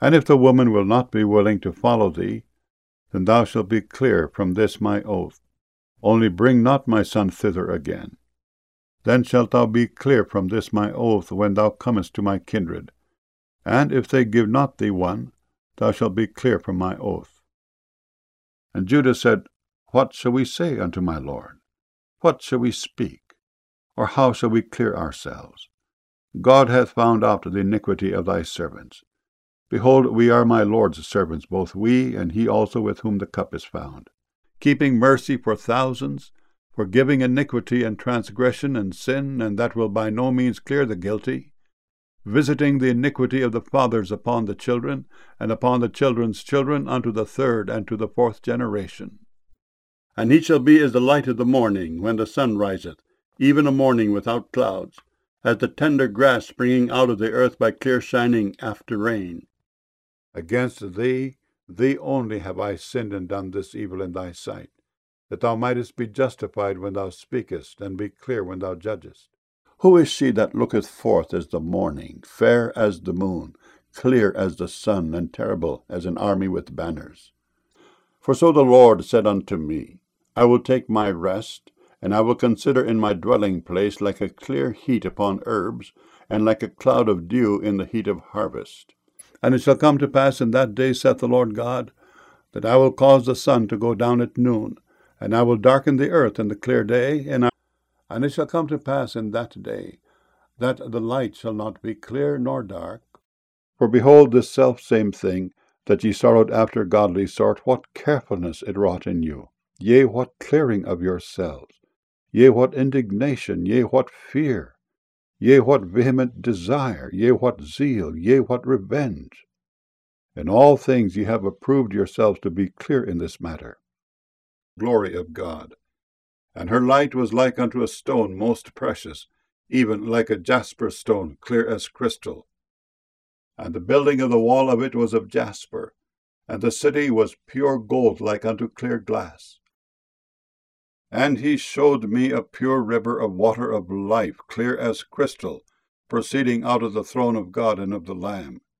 And if the woman will not be willing to follow thee, then thou shalt be clear from this my oath. Only bring not my son thither again. Then shalt thou be clear from this my oath when thou comest to my kindred. And if they give not thee one, thou shalt be clear from my oath. And Judah said, What shall we say unto my lord? What shall we speak? Or how shall we clear ourselves? God hath found out the iniquity of thy servants. Behold, we are my lord's servants, both we and he also with whom the cup is found, keeping mercy for thousands, forgiving iniquity and transgression and sin, and that will by no means clear the guilty, visiting the iniquity of the fathers upon the children, and upon the children's children unto the third and to the fourth generation. And he shall be as the light of the morning, when the sun riseth, even a morning without clouds, as the tender grass springing out of the earth by clear shining after rain. Against thee only have I sinned and done this evil in thy sight, that thou mightest be justified when thou speakest, and be clear when thou judgest. Who is she that looketh forth as the morning, fair as the moon, clear as the sun, and terrible as an army with banners? For so the Lord said unto me, I will take my rest, and I will consider in my dwelling place like a clear heat upon herbs, and like a cloud of dew in the heat of harvest. And it shall come to pass in that day, saith the Lord God, that I will cause the sun to go down at noon, and I will darken the earth in the clear day, and it shall come to pass in that day, that the light shall not be clear nor dark. For behold, this selfsame thing, that ye sorrowed after godly sort, what carefulness it wrought in you, yea, what clearing of yourselves, yea, what indignation, yea, what fear, yea, what vehement desire, yea, what zeal, yea, what revenge. In all things ye have approved yourselves to be clear in this matter. Glory of God. And her light was like unto a stone most precious, even like a jasper stone, clear as crystal. And the building of the wall of it was of jasper, and the city was pure gold like unto clear glass. And he showed me a pure river of water of life, clear as crystal, proceeding out of the throne of God and of the Lamb.